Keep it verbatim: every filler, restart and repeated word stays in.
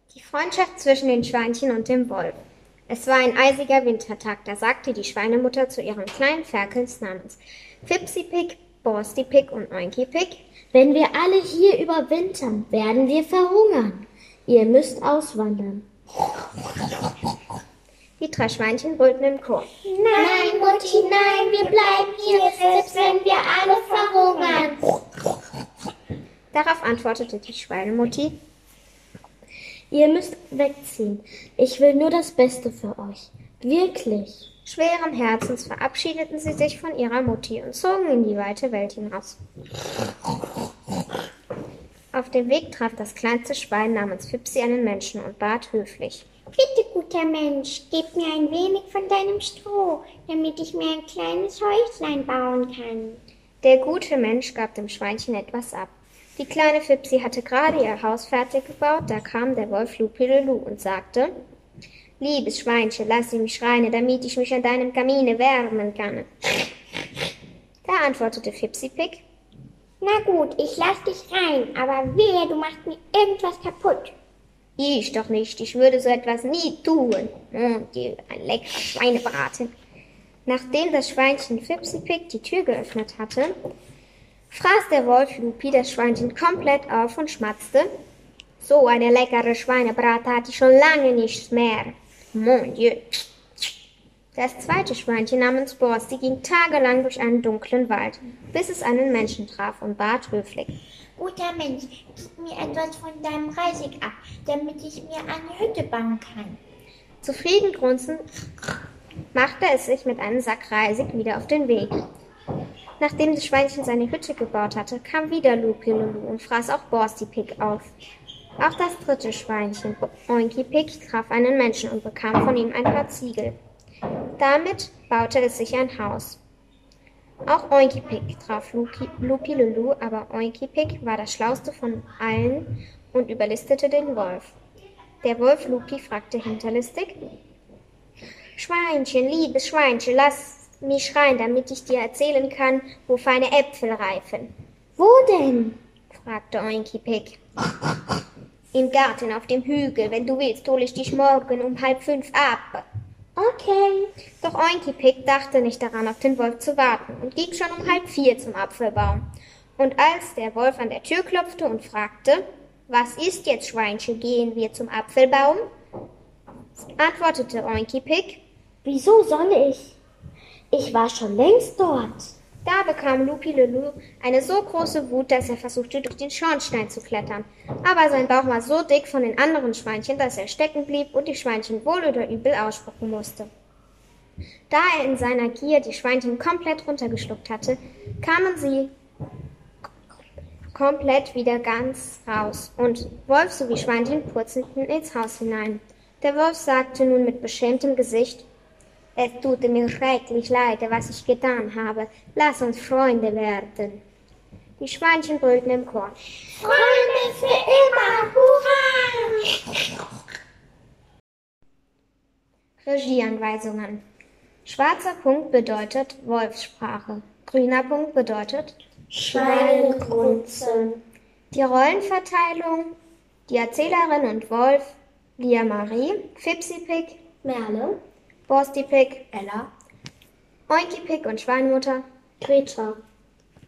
Die Freundschaft zwischen den Schweinchen und dem Wolf. Es war ein eisiger Wintertag, da sagte die Schweinemutter zu ihren kleinen Ferkels namens Fipsi-Pig, Borsti-Pig und Oinki-Pig: Wenn wir alle hier überwintern, werden wir verhungern. Ihr müsst auswandern. Die drei Schweinchen brüllten im Chor: Nein, Mutti, nein, wir bleiben hier, selbst wenn wir alle verhungern. Darauf antwortete die Schweinemutti: Ihr müsst wegziehen. Ich will nur das Beste für euch. Wirklich. Schweren Herzens verabschiedeten sie sich von ihrer Mutti und zogen in die weite Welt hinaus. Auf dem Weg traf das kleinste Schwein namens Fipsi einen Menschen und bat höflich: Bitte, guter Mensch, gib mir ein wenig von deinem Stroh, damit ich mir ein kleines Häuslein bauen kann. Der gute Mensch gab dem Schweinchen etwas ab. Die kleine Fipsi hatte gerade ihr Haus fertig gebaut, da kam der Wolf Lupilulu und sagte: Liebes Schweinchen, lass mich schreien, damit ich mich an deinem Kamine wärmen kann. Da antwortete Fipsi-Pig: Na gut, ich lass dich rein, aber wehe, du machst mir irgendwas kaputt. Ich doch nicht, ich würde so etwas nie tun. Mon Dieu, ein leckerer Schweinebraten. Nachdem das Schweinchen Fipsi-Pig die Tür geöffnet hatte, fraß der Wolf Lupi das Schweinchen komplett auf und schmatzte: So eine leckere Schweinebrate hatte ich schon lange nicht mehr. Mon Dieu. Das zweite Schweinchen namens Borsti ging tagelang durch einen dunklen Wald, bis es einen Menschen traf und bat höflich: Guter Mensch, gib mir etwas von deinem Reisig ab, damit ich mir eine Hütte bauen kann. Zufrieden grunzend machte es sich mit einem Sack Reisig wieder auf den Weg. Nachdem das Schweinchen seine Hütte gebaut hatte, kam wieder Lupilulu und fraß auch Borsti-Pig auf. Auch das dritte Schweinchen, Oinki-Pig, traf einen Menschen und bekam von ihm ein paar Ziegel. Damit baute es sich ein Haus. Auch Oinki-Pig traf Lupilulu, aber Oinki-Pig war das Schlauste von allen und überlistete den Wolf. Der Wolf Lupi fragte hinterlistig: Schweinchen, liebes Schweinchen, lass mich schreien, damit ich dir erzählen kann, wo feine Äpfel reifen. Wo denn? Fragte Oinki-Pig. Im Garten auf dem Hügel. Wenn du willst, hole ich dich morgen um halb fünf ab. Okay. Doch Oinki-Pig dachte nicht daran, auf den Wolf zu warten und ging schon um halb vier zum Apfelbaum. Und als der Wolf an der Tür klopfte und fragte: Was ist jetzt, Schweinchen, gehen wir zum Apfelbaum? Antwortete Oinki-Pig: Wieso soll ich? Ich war schon längst dort. Da bekam Lupilulu eine so große Wut, dass er versuchte, durch den Schornstein zu klettern. Aber sein Bauch war so dick von den anderen Schweinchen, dass er stecken blieb und die Schweinchen wohl oder übel ausspucken musste. Da er in seiner Gier die Schweinchen komplett runtergeschluckt hatte, kamen sie komplett wieder ganz raus und Wolf sowie Schweinchen purzelten ins Haus hinein. Der Wolf sagte nun mit beschämtem Gesicht: Es tut mir schrecklich leid, was ich getan habe. Lass uns Freunde werden. Die Schweinchen brüllten im Chor: Freunde für immer, hurra! Regieanweisungen. Schwarzer Punkt bedeutet Wolfssprache. Grüner Punkt bedeutet Schweinegrunzen. Die Rollenverteilung: Die Erzählerin und Wolf Lia Marie, Fipsi-Pig Merle. Borsti-Pig Ella. Oinki-Pig und Schweinemutter Greta.